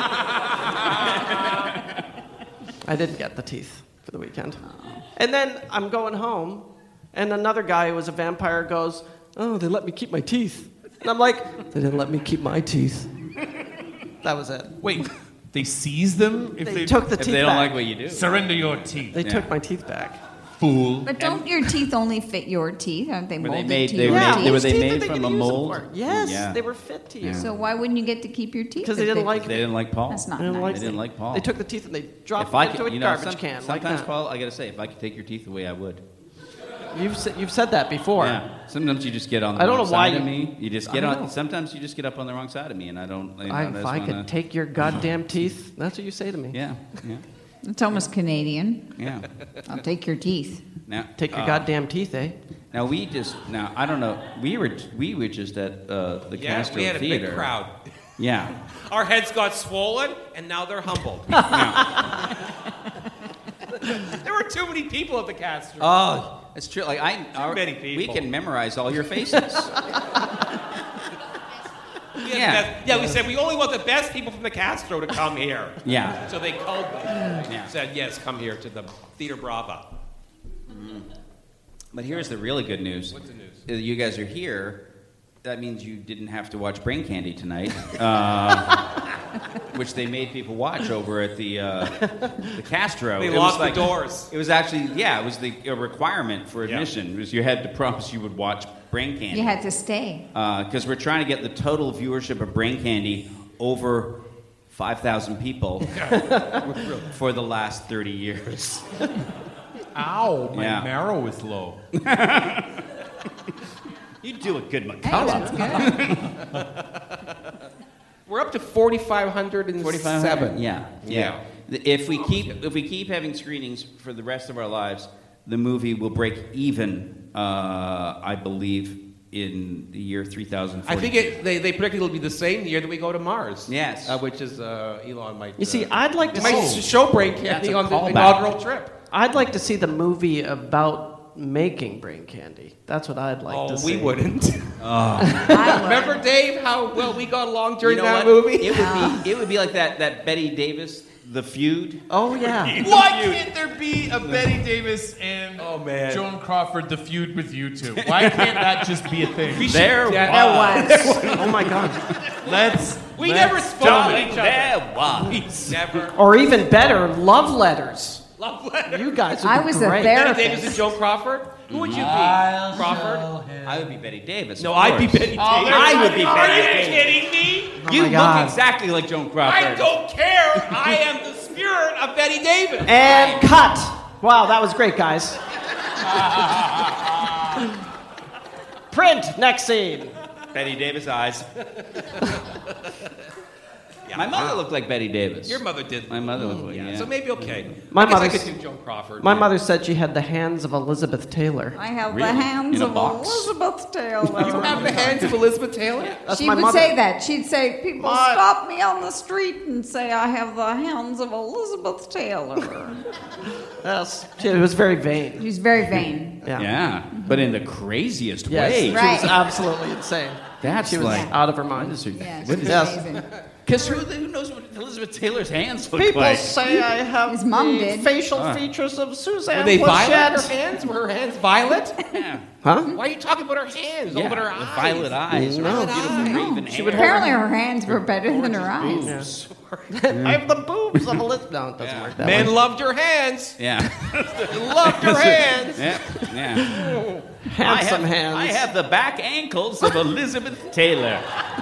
I didn't get the teeth for the weekend. And then I'm going home, and another guy who was a vampire goes, "Oh, they let me keep my teeth." And I'm like, "They didn't let me keep my teeth." That was it. Wait, they seize them if They took the If teeth they don't back. like what you do. surrender your teeth. They took my teeth back. Fool. But don't your teeth only fit your teeth? Aren't they Were they molded made- to they your were teeth? made- were they Teeth made that from could a use them mold? for. Yes, Yeah. they were fit to you. So why wouldn't you get to keep your teeth? Because they if didn't like They didn't like Paul. That's not They didn't nice. like They didn't like Paul. They took the teeth and they dropped If I it into could, a garbage can. sometimes, like that. Paul, I gotta say, if I could take your teeth away, I would. You've said that before. Yeah. Sometimes you just get on the I don't wrong know why side of you- me. You just I get don't on. know. Sometimes you just get up on the wrong side of me, and I don't. If I could take your goddamn teeth, that's what you say to me. Yeah. It's almost Canadian. Yeah. I'll take your teeth. Now, Take your goddamn teeth, eh? Now I don't know. We were just at the Yeah, Castro we had a Theater. big crowd. Yeah. Our heads got swollen, and now they're humbled. There were too many people at the Castro. Oh, it's true. Like many people. We can memorize all your faces. We said we only want the best people from the Castro to come here. Yeah. So they called them. Yeah. Said, yes, come here to the Theater Brava. But here's the really good news. What's the news? You guys are here. That means you didn't have to watch Brain Candy tonight, which they made people watch over at the Castro. They It was locked like- the doors. It was actually, it was a requirement for admission. It was you had to promise you would watch Brain Candy. You had to stay. Because we're trying to get the total viewership of Brain Candy over 5,000 people for the last 30 years. Ow, my Yeah. marrow is low. You do a good Hey, McCullough. that's good. We're up to 4,507. 4,500. Yeah. If we keep having screenings for the rest of our lives, the movie will break even. I believe in the year 3040. I think they predict it'll be the same year that we go to Mars. Yes. Which is Elon might. You see, I'd like to might see. show Brain That's Candy a on the callback. inaugural trip. I'd like to see the movie about making brain candy. That's what I'd like to see. We wouldn't. I would. Remember, Dave, how well we got along during You know that what? movie? It would be like that Betty Davis, The Feud. Oh yeah. Why can't there be a Betty Davis and Oh, man. Joan Crawford, the feud with you two? Why can't that just be a thing? There There was. Oh my god. We never spoke to each other. There was. We never. Or even better, love letters. Love letters. You guys would I be was a great. Betty Davis and therapist. Joan Crawford? Who would you be? Crawford? I would be Betty Davis. No, of I'd be course. Betty Davis. I would be Are Betty you Davis. kidding me? You my look God. exactly like Joan Crawford. I don't care. I am the spirit of Betty Davis. And cut. Wow, that was great, guys. Print. Next scene. Betty Davis eyes. My mother looked like Betty Davis. Your mother did. My mother looked like So maybe okay. My I guess I mother's- could do Joan Crawford. My mother said she had the hands of Elizabeth Taylor. I have Really? the hands In a of box? Elizabeth Taylor. You have the hands of Elizabeth Taylor? That's She my would mother. say that. She'd say, people My- stop me on the street and say, I have the hands of Elizabeth Taylor. Yes. She was very vain. She's very vain. Yeah. Yeah, but in the craziest Yes. way. She Right. was absolutely insane. That's She was like. out of her mind. Yeah, What she's is Yes. amazing. Because who knows what Elizabeth Taylor's hands look People like? say I have His mom the did. facial features of Suzanne Were they violet, her Plachette. hands? Were her hands violet? Yeah. Huh? Why are you talking about her hands? Yeah, Over her with eyes. violet eyes. No. Or beautiful raven hair. Apparently her hands were better than her eyes. I have the boobs of Elizabeth. No, it doesn't work that Men way. loved your hands. Yeah. Loved your hands. Yeah. Yeah. Handsome hands. I have the back ankles of Elizabeth Taylor.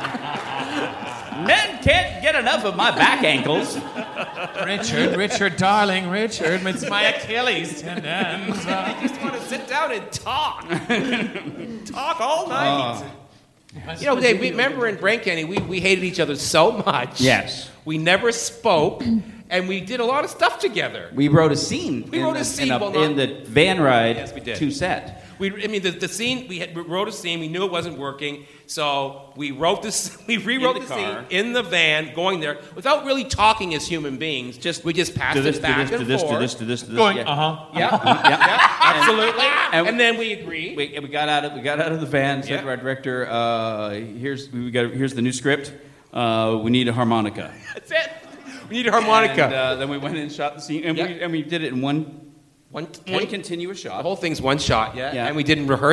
Men can't get enough of my back ankles. Richard, darling, Richard, it's my Achilles tendons. I just want to sit down and talk. Talk all night. You know, Dave, remember in Brain Candy, we hated each other so much. Yes. We never spoke, and we did a lot of stuff together. We wrote a scene. We wrote a scene, well, not- in the van ride Yes, we did. to set. The scene, we wrote a scene, we knew it wasn't working, so we rewrote the scene in the van, going there, without really talking as human beings. We just passed it back and forth. Going, Yeah, Yeah. absolutely. And- And then we agreed. We got out of the van. Said to our director, "Here's the new script. We need a harmonica." That's it. We need a harmonica. And then we went in and shot the scene, and we did it in one continuous The shot. whole thing's one shot, Yeah. And we didn't rehearse it.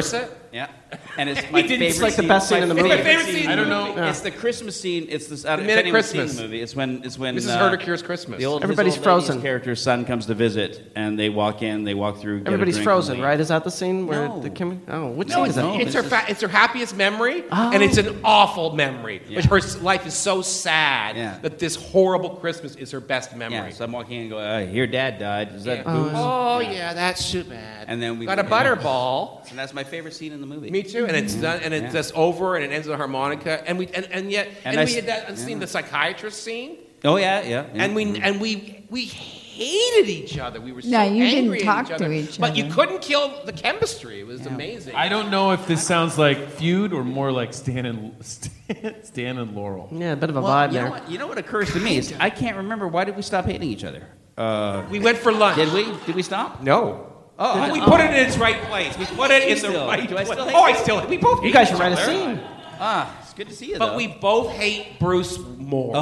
Yeah, and it's my favorite. It's like the scene. best scene in the My movie. favorite scene. I don't know. It's the Christmas scene. It's the minute if anyone's seen Christmas. the movie. It's when Mrs. Herdeker's Christmas. The old, Everybody's his old lady's frozen. character's son comes to visit, and they walk in. They walk through. Get a Everybody's drink, frozen, and leave. right? Is that the scene where No. the Kim? Oh, which No, scene it's, is that? it's, this her it's her happiest memory, and it's an awful memory. Yeah. But her life is so sad Yeah. that this horrible Christmas is her best memory. Yeah, so I'm walking in and go, I hear Dad died. Is that Yeah. booze? Oh, yeah, that's too bad. And then we got a butterball. And that's my favorite scene in the movie. Me too. And it's done, and it's just over, and it ends with a harmonica. And we yet And we I had that yeah. scene, the psychiatrist scene, Oh yeah. and we hated each other. We were so No, you didn't angry at talk each other. to each But you other. couldn't kill the chemistry. It was amazing. I don't know if this sounds like Feud or more like Stan and Laurel. Yeah, a bit of a Well, vibe you there. know what? You know what occurs to me is I can't remember why did we stop hating each other. We went for lunch. Did we? Did we stop? No. Oh, We put it in its right place. We put it in the Still. right Do I place. still hate Oh, I you? still. We both. You hate guys each should write a other. scene. It's good to see you. But though. we both hate Bruce more.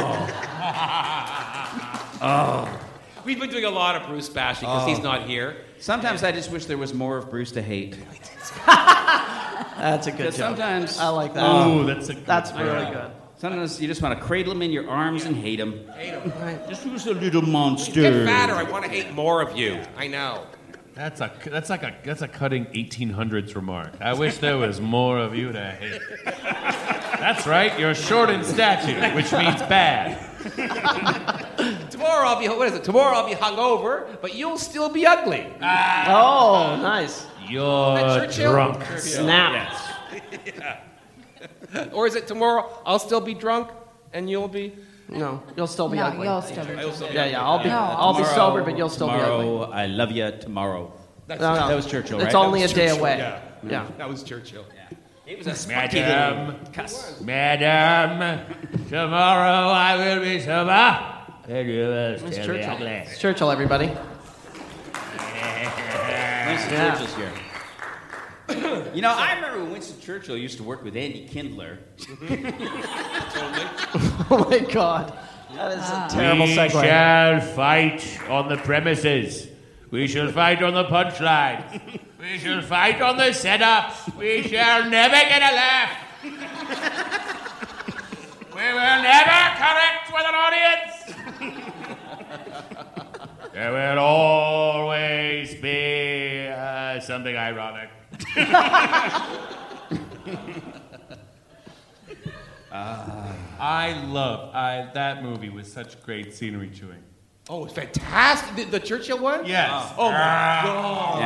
We've been doing a lot of Bruce bashing because he's not here. Sometimes I just wish there was more of Bruce to hate. That's a good Because joke. sometimes I like that. Oh, that's a good That's one. really good. Sometimes you just want to cradle him in your arms and hate him. Hate him. Just who's a little monster. Get fatter. I want to hate more of you. I know. That's a cutting 1800s remark. I wish there was more of you to hate. That's right. You're short in stature, which means bad. Tomorrow I'll be. What is it? Tomorrow I'll be hungover, but you'll still be ugly. Oh, nice. You're Churchill? drunk. Snap. Or is it tomorrow I'll still be drunk and you'll be? No, you'll still be No, ugly. you'll still be. Yeah, I'll be. No. I'll be Tomorrow, sober, but you'll still be ugly. tomorrow, I love you tomorrow. That's No, no. That was Churchill, It's right? only a That was day Churchill, away. yeah. Yeah. That was Churchill. It was a spunky little Madam, cuss. Madam, tomorrow I will be sober. And you will It's still be Churchill. ugly. It's Churchill, everybody. Winston Yeah. Churchill's here. You know, I remember when Winston Churchill used to work with Andy Kindler. Oh my God, that is a terrible We segue. shall fight on the premises. We shall fight on the punchline. We shall fight on the setups. We shall never get a laugh. We will never connect with an audience. There will always be something ironic. That movie was such great scenery chewing. Oh, it's fantastic. The Churchill one? Yes. Oh my God.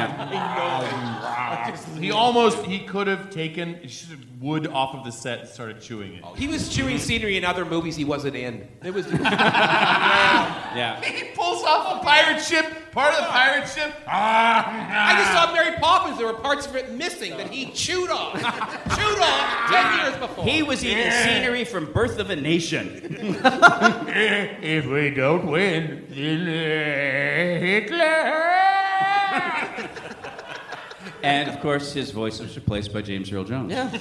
He could have taken wood off of the set and started chewing it. He was chewing scenery in other movies he wasn't in. It was. Yeah. He pulls off a pirate ship, part of the pirate ship. I just saw Mary Poppins. There were parts of it missing that he chewed off. 10 years before. He was eating scenery from Birth of a Nation. If we don't win, then Hitler. And, of course, his voice was replaced by James Earl Jones. Yeah,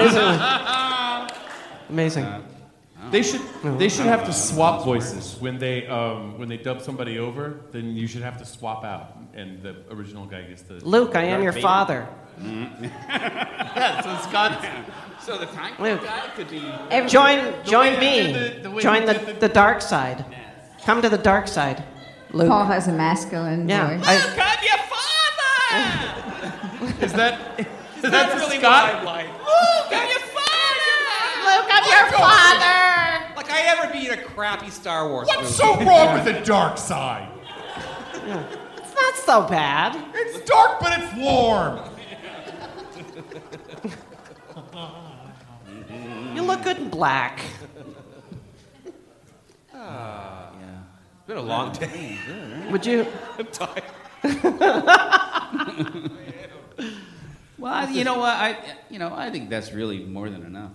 amazing. They should have to swap voices when they dub somebody over. Then you should have to swap out, and the original guy gets the. Luke, I am your father. Yeah, so Scott. So the time Luke. guy could be... Join way me. he did the way Join he did the dark side. Come to the dark side, Luke. Paul has a masculine Yeah, voice. I'm your father! Is that That's really Scott? what I like. Luke, I'm your father! Luke, I'm your father. Like I ever be in a crappy Star Wars movie. What's so wrong with the dark side? It's not so bad. It's dark, but it's warm. You look good in black. It's been a long day. Would you? I'm tired. Well, you know what? I think that's really more than enough.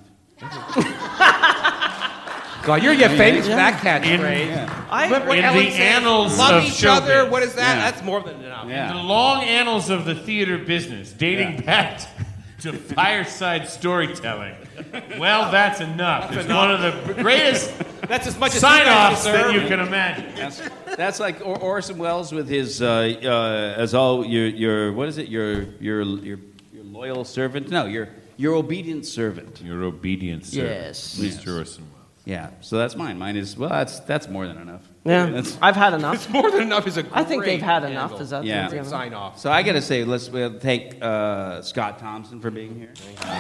God, you're getting famous for that catchphrase. I What In Ellen the says, annals love of each other. showbiz. What is that? Yeah. That's more than enough. The Yeah. long annals of the theater business, dating back to fireside storytelling. Well, that's enough. It's one of the greatest That's as much as sign-offs you guys that deserve. you can imagine. That's like Orson Welles with his as all your what is it your loyal servant. No, your obedient servant. Your obedient servant. Yes. Mr. Orson Welles. Yeah, so that's mine. Mine is, well, that's more than enough. Yeah, That's- I've had enough. More than enough is a great I think they've had enough. handle. Is that Yeah. Great sign off. So I got to say, we'll thank Scott Thompson for being here.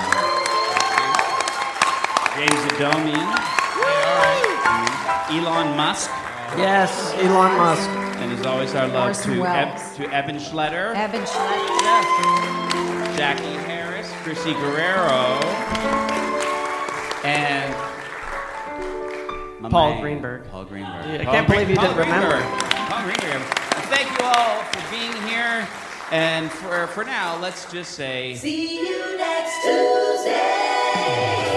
James Adomian. Elon Musk. Yes, Elon Musk. And as always, our love Orson to, Welles. to Eben Schletter, Evan Schletter. Jackie Harris, Chrissy Guerrero, and my Paul man, Greenberg. Paul Greenberg. Yeah, I Paul can't believe you didn't remember. Paul Greenberg. And thank you all for being here. And for now, let's just say. See you next Tuesday.